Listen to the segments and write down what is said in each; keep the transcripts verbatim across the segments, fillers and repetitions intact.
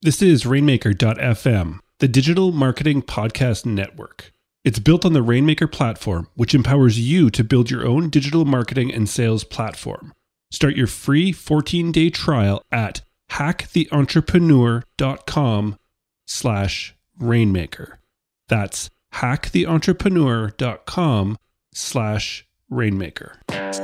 This is Rainmaker dot f m, the digital marketing podcast network. It's built on the Rainmaker platform, which empowers you to build your own digital marketing and sales platform. Start your free fourteen-day trial at hack the entrepreneur dot com slash rainmaker. That's hack the entrepreneur dot com slash rainmaker.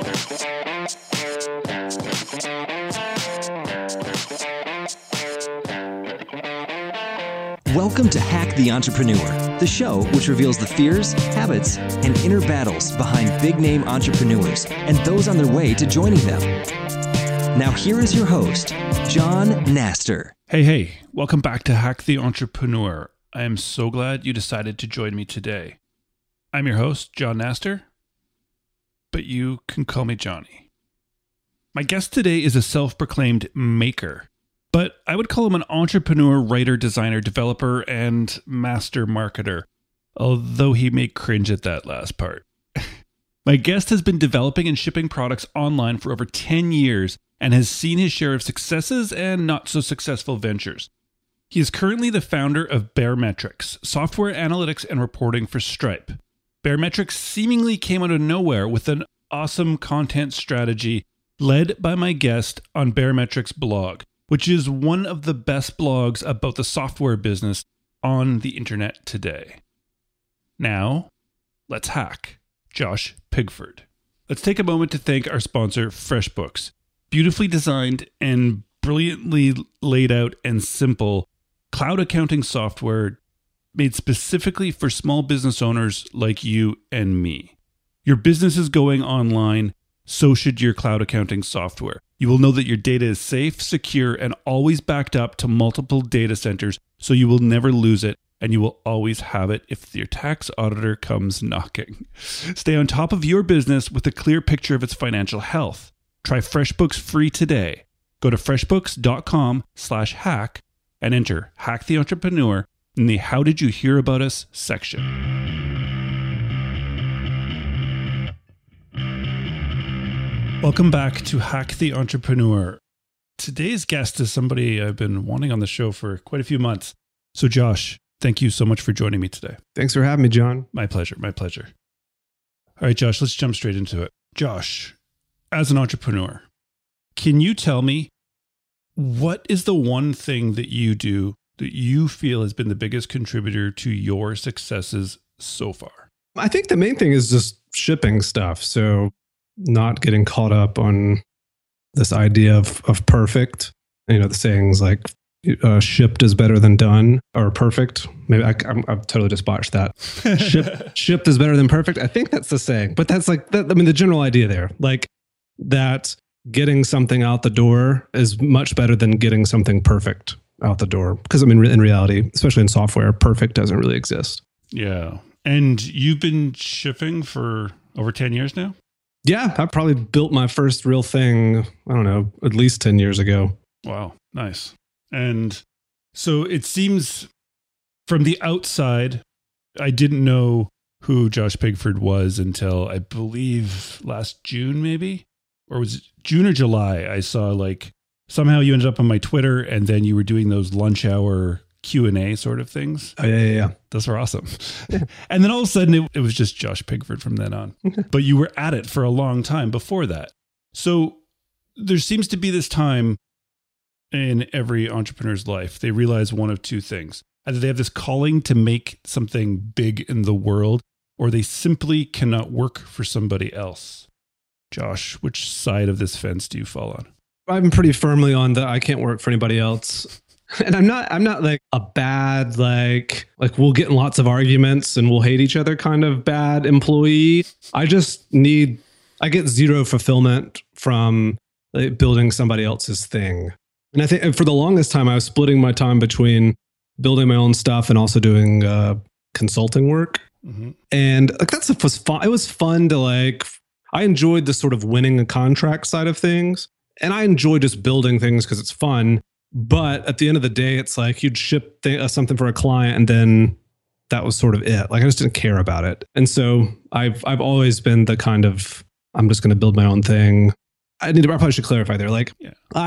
Welcome to Hack the Entrepreneur, the show which reveals the fears, habits, and inner battles behind big-name entrepreneurs and those on their way to joining them. Now here is your host, John Naster. Hey, hey, welcome back to Hack the Entrepreneur. I am so glad you decided to join me today. I'm your host, John Naster, but you can call me Johnny. My guest today is a self-proclaimed maker, but I would call him an entrepreneur, writer, designer, developer, and master marketer, although he may cringe at that last part. My guest has been developing and shipping products online for over ten years and has seen his share of successes and not so successful ventures. He is currently the founder of Baremetrics, software analytics and reporting for Stripe. Baremetrics seemingly came out of nowhere with an awesome content strategy led by my guest on Baremetrics blog, which is one of the best blogs about the software business on the internet today. Now, let's hack Josh Pigford. Let's take a moment to thank our sponsor, FreshBooks. Beautifully designed and brilliantly laid out and simple cloud accounting software made specifically for small business owners like you and me. Your business is going online, so should your cloud accounting software. You will know that your data is safe, secure, and always backed up to multiple data centers, so you will never lose it, and you will always have it if your tax auditor comes knocking. Stay on top of your business with a clear picture of its financial health. Try FreshBooks free today. Go to freshbooks dot com slash hack and enter Hack the Entrepreneur in the How Did You Hear About Us section. Welcome back to Hack the Entrepreneur. Today's guest is somebody I've been wanting on the show for quite a few months. So Josh, thank you so much for joining me today. Thanks for having me, John. My pleasure, my pleasure. All right, Josh, let's jump straight into it. Josh, as an entrepreneur, can you tell me what is the one thing that you do that you feel has been the biggest contributor to your successes so far? I think the main thing is just shipping stuff. So not getting caught up on this idea of, of perfect, you know, the sayings like uh, shipped is better than done or perfect. Maybe I, I'm, I've totally just botched that. Ship, shipped is better than perfect. I think that's the saying, but that's like, that, I mean, the general idea there, like that getting something out the door is much better than getting something perfect out the door. Because I mean, in reality, especially in software, perfect doesn't really exist. Yeah. And you've been shipping for over ten years now? Yeah, I probably built my first real thing, I don't know, at least ten years ago. Wow, nice. And so it seems from the outside, I didn't know who Josh Pigford was until I believe last June, maybe? Or was it June or July? I saw like somehow you ended up on my Twitter and then you were doing those lunch hour Q and A sort of things. Oh, yeah, yeah, yeah. Those were awesome. Yeah. And then all of a sudden it, it was just Josh Pigford from then on. But you were at it for a long time before that. So there seems to be this time in every entrepreneur's life. They realize one of two things. Either they have this calling to make something big in the world, or they simply cannot work for somebody else. Josh, which side of this fence do you fall on? I'm pretty firmly on the I can't work for anybody else. And I'm not, I'm not like a bad, like, like we'll get in lots of arguments and we'll hate each other kind of bad employee. I just need, I get zero fulfillment from like, building somebody else's thing. And I think for the longest time, I was splitting my time between building my own stuff and also doing uh, consulting work. Mm-hmm. And like, that's was fun. It was fun to like, I enjoyed the sort of winning a contract side of things. And I enjoy just building things because it's fun. But at the end of the day, it's like you'd ship th- uh, something for a client and then that was sort of it. Like I just didn't care about it. And so I've I've always been the kind of, I'm just going to build my own thing. I need to, I probably should clarify there. Like yeah. I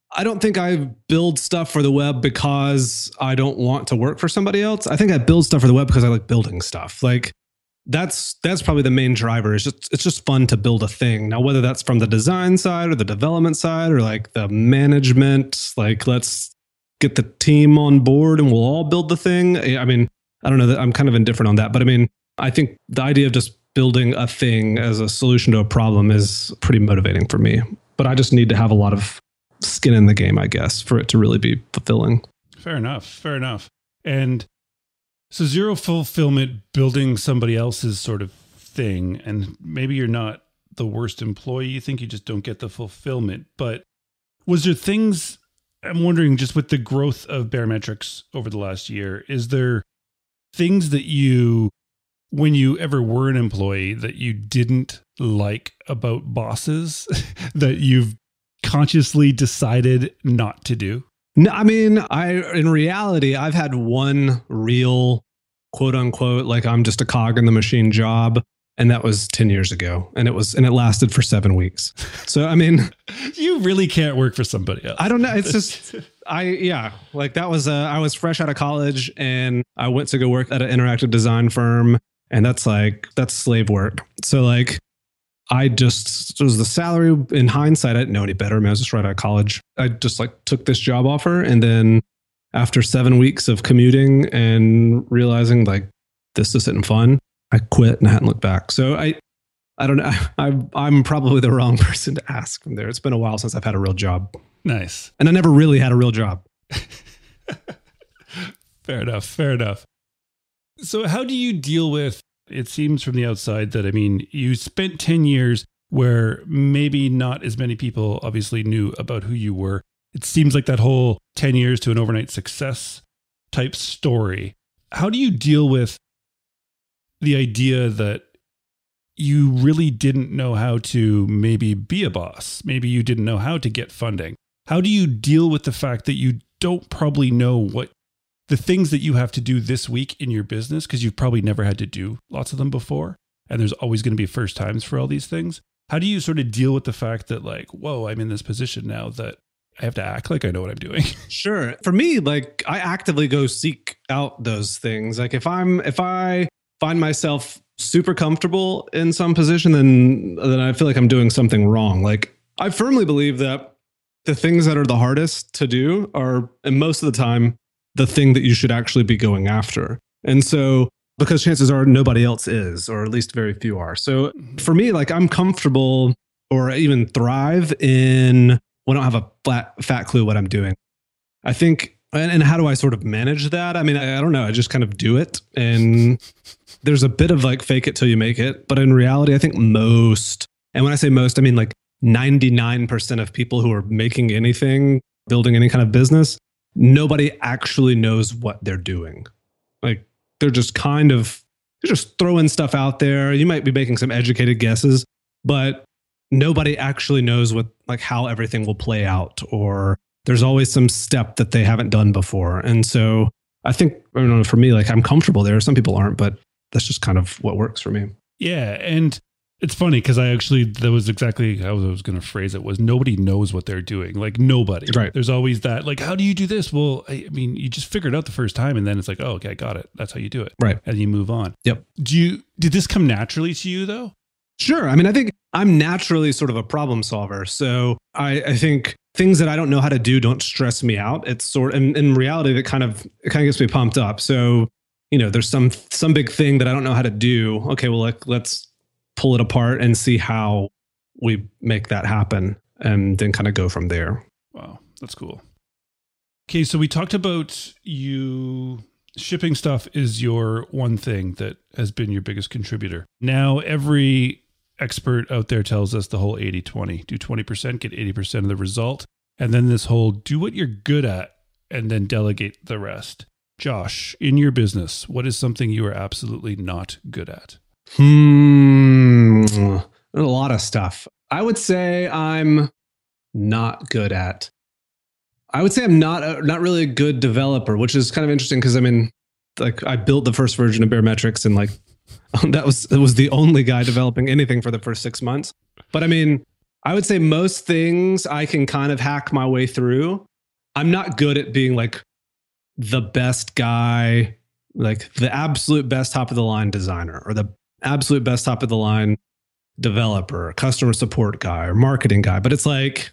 I don't think I build stuff for the web because I don't want to work for somebody else. I think I build stuff for the web because I like building stuff. Like that's that's probably the main driver. It's just it's just fun to build a thing. Now, whether that's from the design side or the development side or like the management, like let's get the team on board and we'll all build the thing. I mean, I don't know that I'm kind of indifferent on that, but I mean, I think the idea of just building a thing as a solution to a problem is pretty motivating for me. But I just need to have a lot of skin in the game, I guess, for it to really be fulfilling. Fair enough. Fair enough. And so zero fulfillment, building somebody else's sort of thing, and maybe you're not the worst employee. You think you just don't get the fulfillment. But was there things, I'm wondering, just with the growth of Baremetrics over the last year, is there things that you, when you ever were an employee, that you didn't like about bosses that you've consciously decided not to do? No, I mean, I in reality, I've had one real quote unquote, like I'm just a cog in the machine job. And that was ten years ago. And it was, and it lasted for seven weeks. So, I mean, you really can't work for somebody else. I don't know. It's just, I, yeah, like that was, uh, I was fresh out of college and I went to go work at an interactive design firm. And that's like, that's slave work. So like, I just, it was the salary. In hindsight, I didn't know any better. I mean, I was just right out of college. I just like took this job offer. And then after seven weeks of commuting and realizing like, this isn't fun, I quit and I hadn't looked back. So I, I don't know. I, I'm probably the wrong person to ask from there. It's been a while since I've had a real job. Nice. And I never really had a real job. Fair enough. Fair enough. So how do you deal with, it seems from the outside that, I mean, you spent ten years where maybe not as many people obviously knew about who you were. It seems like that whole ten years to an overnight success type story. How do you deal with the idea that you really didn't know how to maybe be a boss? Maybe you didn't know how to get funding. How do you deal with the fact that you don't probably know what the things that you have to do this week in your business, because you've probably never had to do lots of them before, and there's always going to be first times for all these things? How do you sort of deal with the fact that like, whoa, I'm in this position now that I have to act like I know what I'm doing? Sure. For me, like I actively go seek out those things. Like if I'm, if I find myself super comfortable in some position, then, then I feel like I'm doing something wrong. Like I firmly believe that the things that are the hardest to do are, and most of the time, the thing that you should actually be going after. And so, because chances are nobody else is, or at least very few are. So for me, like I'm comfortable or even thrive in when I don't have a flat, fat clue what I'm doing. I think, and, and how do I sort of manage that? I mean, I, I don't know. I just kind of do it. And there's a bit of like fake it till you make it. But in reality, I think most, and when I say most, I mean like ninety-nine percent of people who are making anything, building any kind of business, nobody actually knows what they're doing. Like they're just kind of, they're just throwing stuff out there. You might be making some educated guesses, but nobody actually knows what, like how everything will play out, or there's always some step that they haven't done before. And so I think, I don't know, for me, like I'm comfortable there. Some people aren't, but that's just kind of what works for me. Yeah. And it's funny because I actually, that was exactly how I was going to phrase it, was nobody knows what they're doing. Like nobody. Right. There's always that, like, how do you do this? Well, I, I mean, you just figure it out the first time and then it's like, oh, okay, I got it. That's how you do it. Right. And you move on. Yep. Do you, did this come naturally to you though? Sure. I mean, I think I'm naturally sort of a problem solver. So I, I think things that I don't know how to do don't stress me out. It's sort of, in, in reality, that kind of, it kind of gets me pumped up. So, you know, there's some, some big thing that I don't know how to do. Okay, well, like, let's pull it apart and see how we make that happen and then kind of go from there. Wow. That's cool. Okay. So we talked about you shipping stuff is your one thing that has been your biggest contributor. Now, every expert out there tells us the whole eighty twenty, do twenty percent, get eighty percent of the result. And then this whole do what you're good at and then delegate the rest. Josh, in your business, what is something you are absolutely not good at? Hmm. A lot of stuff. I would say I'm not good at. I would say I'm not a, not really a good developer, which is kind of interesting because I mean, like I built the first version of Baremetrics and like that was it was the only guy developing anything for the first six months. But I mean, I would say most things I can kind of hack my way through. I'm not good at being like the best guy, like the absolute best top of the line designer or the absolute best top of the line developer, customer support guy or marketing guy. But it's like,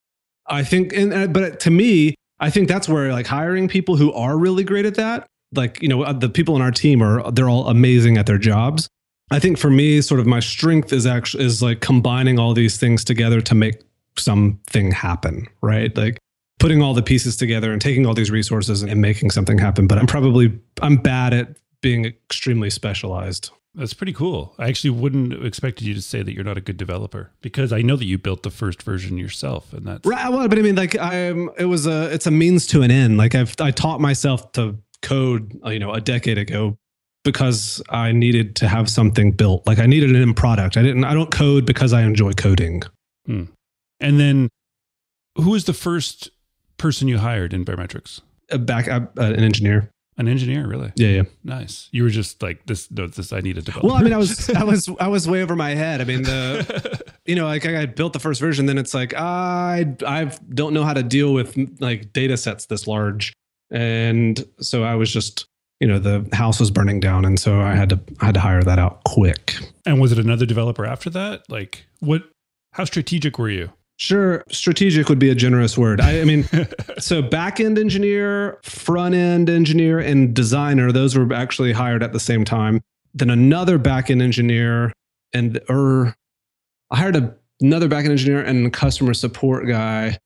I think, and but to me, I think that's where like hiring people who are really great at that, like, you know, the people in our team are, they're all amazing at their jobs. I think for me, sort of my strength is actually is like combining all these things together to make something happen, right? Like putting all the pieces together and taking all these resources and making something happen. But I'm probably, I'm bad at being extremely specialized. That's pretty cool. I actually wouldn't have expected you to say that you're not a good developer because I know that you built the first version yourself, and that's right. Well, but I mean, like, I'm. It was a. It's a means to an end. Like, I've I taught myself to code, you know, a decade ago because I needed to have something built. Like, I needed an end product. I didn't. I don't code because I enjoy coding. Hmm. And then, who was the first person you hired in Baremetrics? A back, uh, an engineer. An engineer, really? Yeah, yeah. Nice. You were just like this. No, this. I need a developer. Well, I mean, I was, I was, I was way over my head. I mean, the, you know, like I built the first version, then it's like I, I don't know how to deal with like data sets this large, and so I was just, you know, the house was burning down, and so I had to, I had to hire that out quick. And was it another developer after that? Like, what? How strategic were you? Sure. Strategic would be a generous word. I, I mean, so back-end engineer, front-end engineer, and designer, those were actually hired at the same time. Then another back-end engineer and, or I hired a, another back-end engineer and a customer support guy.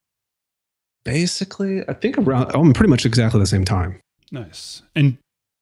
Basically, I think around, oh, pretty much exactly the same time. Nice. And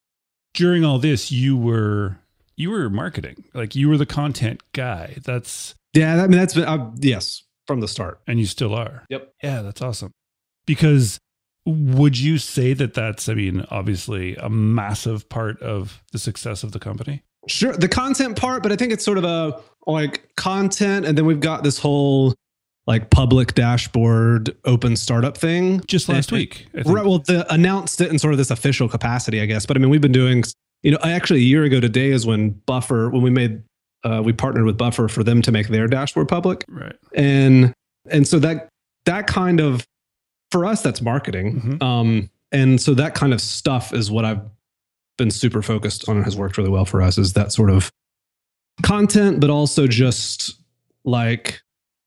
during all this, you were, you were marketing, like you were the content guy. That's, yeah, I mean, that's, uh, yes. From the start. And you still are. Yep. Yeah, that's awesome. Because would you say that that's, I mean, obviously a massive part of the success of the company? Sure. The content part, but I think it's sort of a like content. And then we've got this whole like public dashboard, open startup thing. Just last and, week. I right. Well, the announced it in sort of this official capacity, I guess. But I mean, we've been doing, you know, actually a year ago today is when Buffer, when we made Uh, we partnered with Buffer for them to make their dashboard public. Right. And, and so that, that kind of, for us, that's marketing. Mm-hmm. Um, and so that kind of stuff is what I've been super focused on and has worked really well for us, is that sort of content, but also just like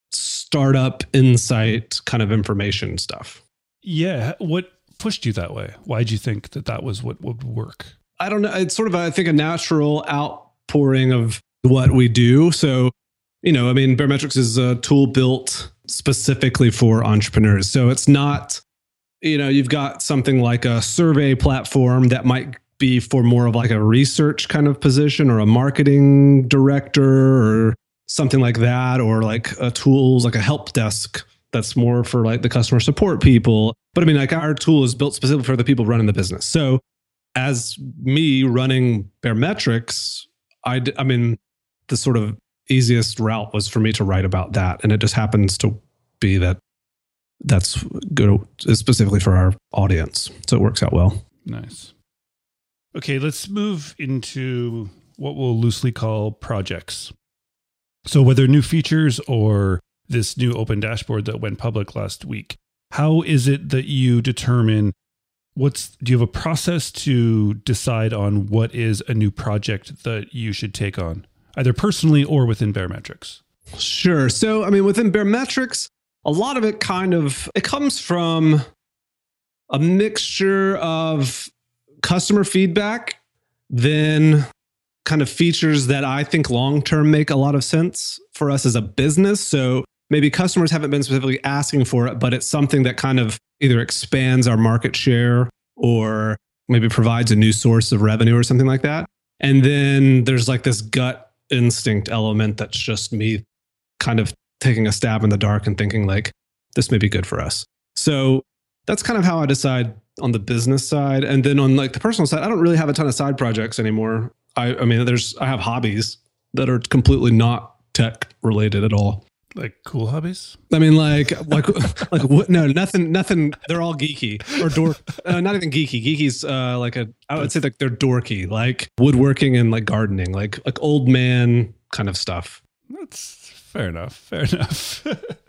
startup insight kind of information stuff. Yeah. What pushed you that way? Why'd you think that that was what would work? I don't know. It's sort of, I think, a natural outpouring of what we do. So, you know, I mean, Baremetrics is a tool built specifically for entrepreneurs. So it's not, you know, you've got something like a survey platform that might be for more of like a research kind of position or a marketing director or something like that, or like a tools, like a help desk that's more for like the customer support people. But I mean, like our tool is built specifically for the people running the business. So as me running Baremetrics, I, d- I mean, the sort of easiest route was for me to write about that. And it just happens to be that that's good specifically for our audience. So it works out well. Nice. Okay, let's move into what we'll loosely call projects. So whether new features or this new open dashboard that went public last week, how is it that you determine what's, do you have a process to decide on what is a new project that you should take on, either personally or within Baremetrics? Sure. So, I mean, within Baremetrics, a lot of it kind of, it comes from a mixture of customer feedback, then kind of features that I think long-term make a lot of sense for us as a business. So maybe customers haven't been specifically asking for it, but it's something that kind of either expands our market share or maybe provides a new source of revenue or something like that. And then there's like this gut instinct element that's just me kind of taking a stab in the dark and thinking like, this may be good for us. So that's kind of how I decide on the business side. And then on like the personal side, I don't really have a ton of side projects anymore. I, I mean, there's, I have hobbies that are completely not tech related at all. Like cool hobbies? I mean, like, like, like, what? No, nothing, nothing. They're all geeky or dork. Uh, not even geeky. Geeky's uh, like a, I would say like they're dorky, like woodworking and like gardening, like, like old man kind of stuff. That's fair enough. Fair enough.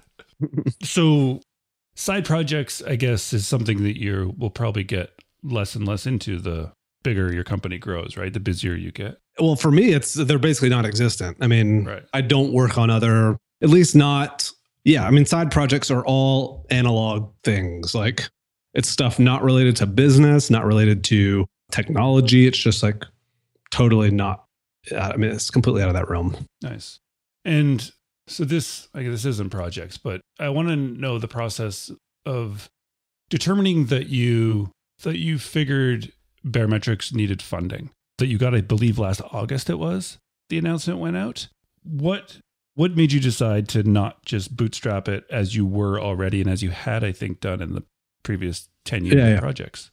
So side projects, I guess, is something that you will probably get less and less into the bigger your company grows, right? The busier you get. Well, for me, it's they're basically non-existent. I mean, right. I don't work on other, at least not, yeah. I mean, side projects are all analog things. Like it's stuff not related to business, not related to technology. It's just like totally not, I mean, it's completely out of that realm. Nice. And so this, I guess this isn't projects, but I want to know the process of determining that you, that you figured Baremetrics needed funding, that you got, I believe last August it was, the announcement went out. What, what made you decide to not just bootstrap it as you were already and as you had, I think, done in the previous ten year yeah, yeah. projects?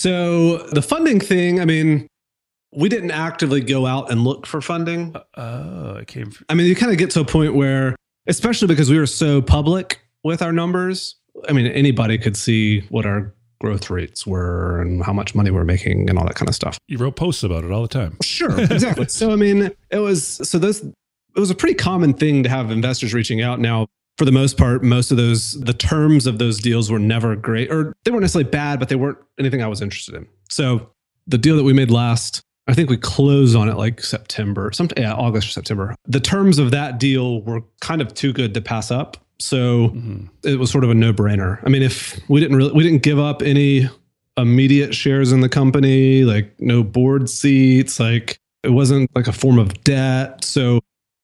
So the funding thing, I mean, we didn't actively go out and look for funding. Oh, uh, it came from- I mean, you kind of get to a point where, especially because we were so public with our numbers, I mean, anybody could see what our growth rates were and how much money we're making and all that kind of stuff. You wrote posts about it all the time. Sure, exactly. So, I mean, it was, so those, it was a pretty common thing to have investors reaching out. Now, for the most part, most of those, the terms of those deals were never great, or they weren't necessarily bad, but they weren't anything I was interested in. So the deal that we made last, I think we closed on it like September, some, yeah, August or September. The terms of that deal were kind of too good to pass up. So mm-hmm. it was sort of a no-brainer. I mean, if we didn't really, we didn't give up any immediate shares in the company, like no board seats, like it wasn't like a form of debt. So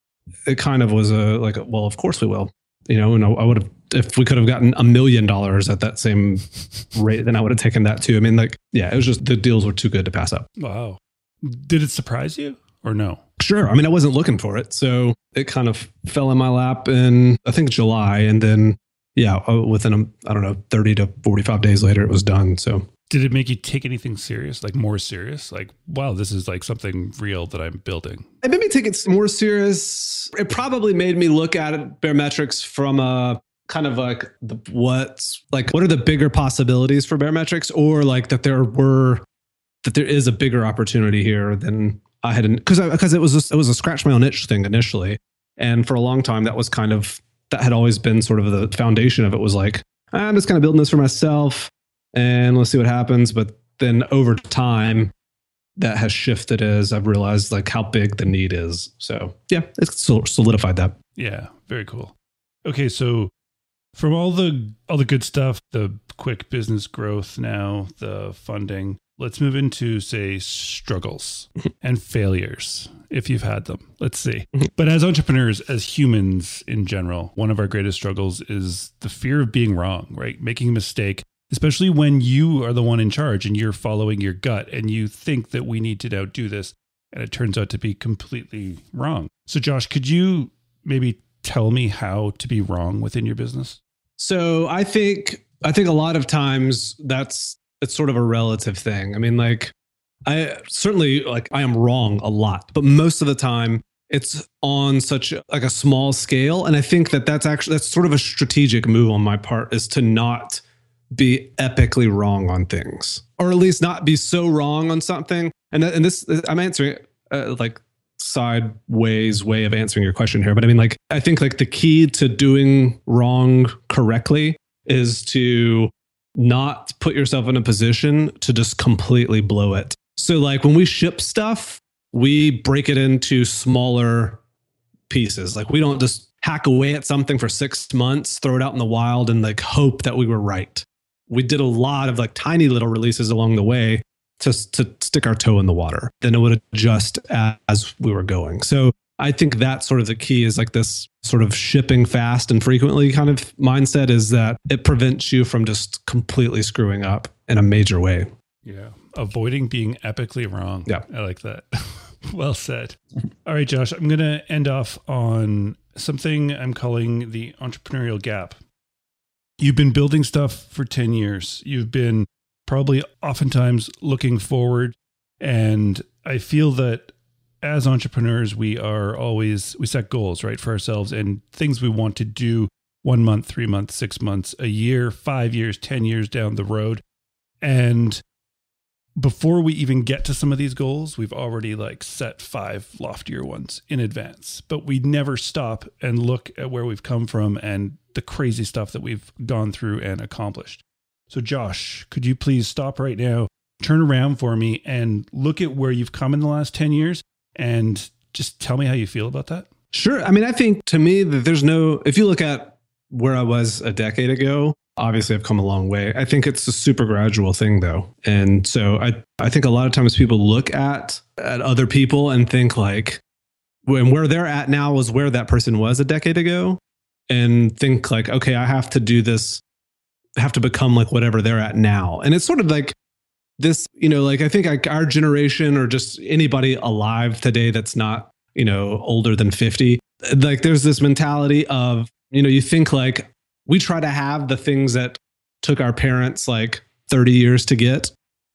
it kind of was a, like, a, well, of course we will, you know, and I, I would have, if we could have gotten a million dollars at that same rate, then I would have taken that too. I mean, like, yeah, it was just, the deals were too good to pass up. Wow. Did it surprise you or no? Sure. I mean, I wasn't looking for it. So it kind of fell in my lap in, I think, July. And then, yeah, within, a, I don't know, thirty to forty-five days later, it was done. So did it make you take anything serious, like more serious? Like, wow, this is like something real that I'm building. It made me take it more serious. It probably made me look at it, Baremetrics, from a kind of like the, what's like, what are the bigger possibilities for Baremetrics, or like that there were, that there is a bigger opportunity here than I had, because because it was a, it was a scratch my own itch thing initially, and for a long time that was kind of, that had always been sort of the foundation of it, was like, I'm just kind of building this for myself and let's see what happens. But then over time that has shifted as I've realized like how big the need is. So yeah, it's solidified that. Yeah, very cool. Okay, so from all the all the good stuff, the quick business growth now, the funding, let's move into, say, struggles and failures, if you've had them. Let's see. But as entrepreneurs, as humans in general, one of our greatest struggles is the fear of being wrong, right? Making a mistake, especially when you are the one in charge and you're following your gut and you think that we need to now do this, and it turns out to be completely wrong. So Josh, could you maybe tell me how to be wrong within your business? So I think I think a lot of times that's it's sort of a relative thing. I mean, like, I certainly, like, I am wrong a lot, but most of the time it's on such a, like a small scale. And I think that that's actually, that's sort of a strategic move on my part, is to not be epically wrong on things, or at least not be so wrong on something. And that, and this, I'm answering uh, like sideways way of answering your question here. But I mean, like, I think like the key to doing wrong correctly is to not put yourself in a position to just completely blow it. So like when we ship stuff, we break it into smaller pieces. Like we don't just hack away at something for six months, throw it out in the wild and like hope that we were right. We did a lot of like tiny little releases along the way to, to stick our toe in the water. Then it would adjust as we were going. So I think that's sort of the key, is like this sort of shipping fast and frequently kind of mindset, is that it prevents you from just completely screwing up in a major way. Yeah. Avoiding being epically wrong. Yeah. I like that. Well said. All right, Josh, I'm going to end off on something I'm calling the entrepreneurial gap. You've been building stuff for ten years. You've been probably oftentimes looking forward. And I feel that as entrepreneurs, we are always, we set goals, right, for ourselves and things we want to do one month, three months, six months, a year, five years, ten years down the road. And before we even get to some of these goals, we've already like set five loftier ones in advance, but we never stop and look at where we've come from and the crazy stuff that we've gone through and accomplished. So Josh, could you please stop right now, turn around for me and look at where you've come in the last ten years and just tell me how you feel about that? Sure. I mean, I think to me that there's no, if you look at where I was a decade ago, obviously I've come a long way. I think it's a super gradual thing though. And so I, I think a lot of times people look at, at other people and think like, when where they're at now is where that person was a decade ago, and think like, okay, I have to do this, have to become like whatever they're at now. And it's sort of like this, you know, like I think like our generation or just anybody alive today that's not, you know, older than fifty, like there's this mentality of, you know, you think like we try to have the things that took our parents like thirty years to get,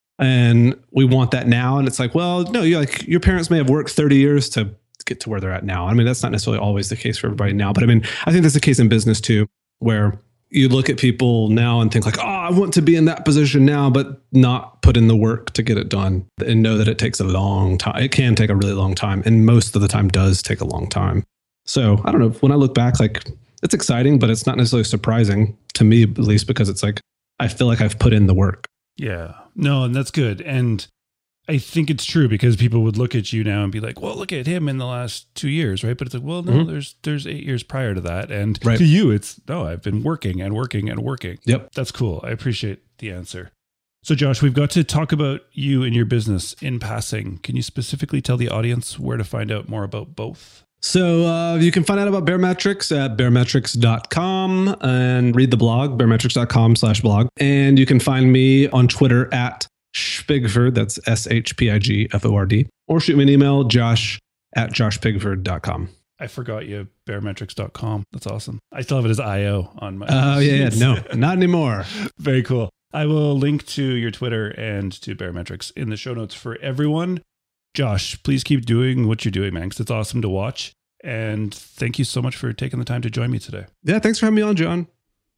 and we want that now. And it's like, well, no, you're like your parents may have worked thirty years to get to where they're at now. I mean, that's not necessarily always the case for everybody now, but I mean, I think that's the case in business too, where you look at people now and think like, oh, I want to be in that position now, but not put in the work to get it done and know that it takes a long time. It can take a really long time. And most of the time does take a long time. So I don't know, when I look back, like it's exciting, but it's not necessarily surprising to me, at least because it's like, I feel like I've put in the work. Yeah, no, and that's good. And I think it's true because people would look at you now and be like, well, look at him in the last two years, right? But it's like, well, no, mm-hmm. there's there's eight years prior to that. And right. to you, it's, no, I've been working and working and working. Yep. That's cool. I appreciate the answer. So Josh, we've got to talk about you and your business in passing. Can you specifically tell the audience where to find out more about both? So uh, you can find out about Baremetrics at baremetrics dot com and read the blog, baremetrics dot com slash blog. And you can find me on Twitter at Shpigford, that's S H P I G F O R D, or shoot me an email, josh at josh pigford dot com. I forgot you, baremetrics dot com. That's awesome. I still have it as I O on my... Oh, uh, yeah, yeah. No, not anymore. Very cool. I will link to your Twitter and to Baremetrics in the show notes for everyone. Josh, please keep doing what you're doing, man, because it's awesome to watch. And thank you so much for taking the time to join me today. Yeah, thanks for having me on, John.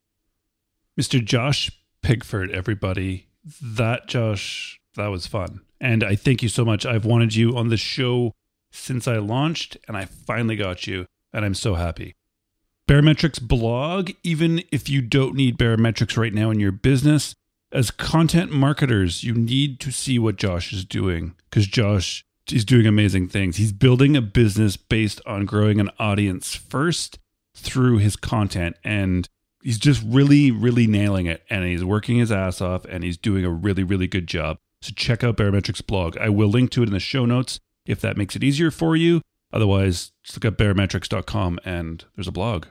Mister Josh Pigford, everybody. That, Josh, that was fun. And I thank you so much. I've wanted you on the show since I launched, and I finally got you, and I'm so happy. Baremetrics blog, even if you don't need barometrics right now in your business, as content marketers, you need to see what Josh is doing, because Josh is doing amazing things. He's building a business based on growing an audience first through his content, and he's just really, really nailing it, and he's working his ass off, and he's doing a really, really good job. So check out Baremetrics blog. I will link to it in the show notes if that makes it easier for you. Otherwise, just look at baremetrics dot com and there's a blog.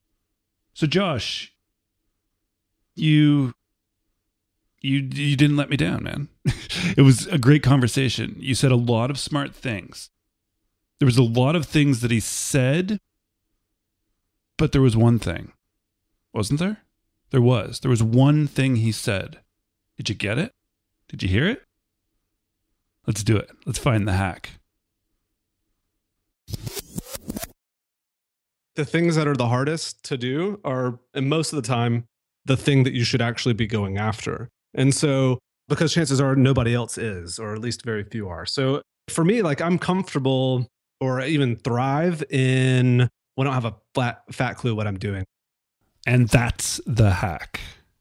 So Josh, you you you didn't let me down, man. It was a great conversation. You said a lot of smart things. There was a lot of things that he said, but there was one thing. Wasn't there? There was. There was one thing he said. Did you get it? Did you hear it? Let's do it. Let's find the hack. The things that are the hardest to do are, and most of the time, the thing that you should actually be going after. And so, because chances are nobody else is, or at least very few are. So for me, like I'm comfortable or even thrive in when I don't have a flat, fat clue what I'm doing. And that's the hack.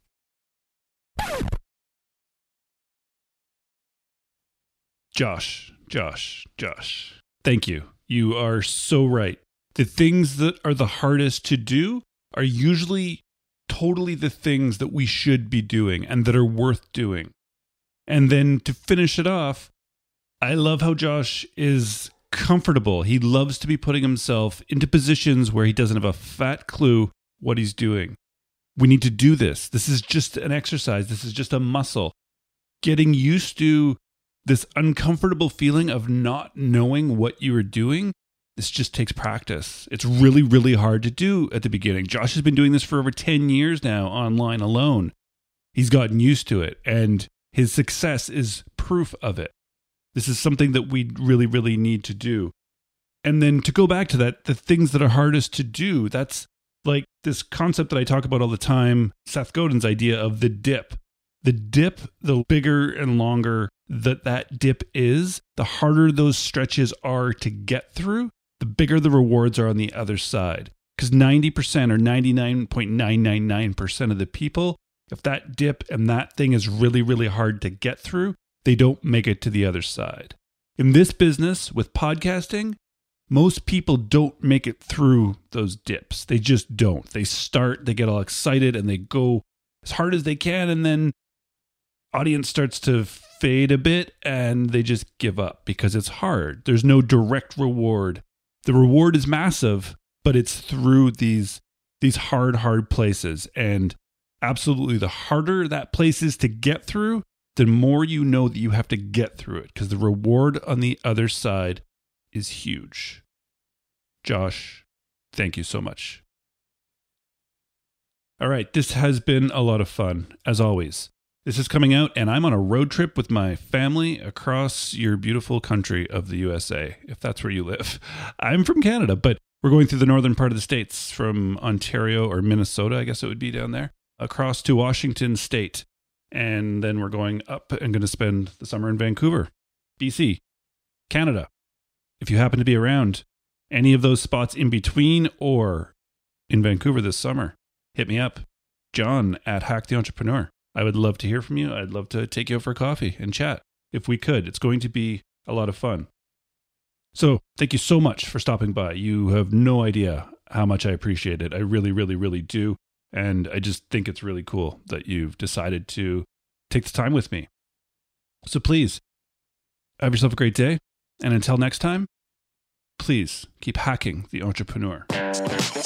Josh, Josh, Josh, thank you. You are so right. The things that are the hardest to do are usually totally the things that we should be doing and that are worth doing. And then to finish it off, I love how Josh is comfortable. He loves to be putting himself into positions where he doesn't have a fat clue what he's doing. We need to do this. This is just an exercise. This is just a muscle. Getting used to this uncomfortable feeling of not knowing what you are doing, this just takes practice. It's really, really hard to do at the beginning. Josh has been doing this for over ten years now online alone. He's gotten used to it, and his success is proof of it. This is something that we really, really need to do. And then to go back to that, the things that are hardest to do, that's like this concept that I talk about all the time, Seth Godin's idea of the dip. The dip, the bigger and longer that that dip is, the harder those stretches are to get through, the bigger the rewards are on the other side. Because ninety percent or ninety-nine point nine nine nine percent of the people, if that dip and that thing is really, really hard to get through, they don't make it to the other side. In this business with podcasting, most people don't make it through those dips. They just don't. They start, they get all excited, and they go as hard as they can, and then audience starts to fade a bit, and they just give up because it's hard. There's no direct reward. The reward is massive, but it's through these these hard, hard places. And absolutely, the harder that place is to get through, the more you know that you have to get through it, because the reward on the other side is huge. Josh, thank you so much. All right, this has been a lot of fun, as always. This is coming out, and I'm on a road trip with my family across your beautiful country of the U S A, if that's where you live. I'm from Canada, but we're going through the northern part of the States, from Ontario or Minnesota, I guess it would be down there, across to Washington State. And then we're going up and going to spend the summer in Vancouver, B C, Canada. If you happen to be around any of those spots in between or in Vancouver this summer, hit me up, John at Hack the Entrepreneur. I would love to hear from you. I'd love to take you out for coffee and chat if we could. It's going to be a lot of fun. So thank you so much for stopping by. You have no idea how much I appreciate it. I really, really, really do. And I just think it's really cool that you've decided to take the time with me. So please, have yourself a great day. And until next time, please keep hacking the entrepreneur.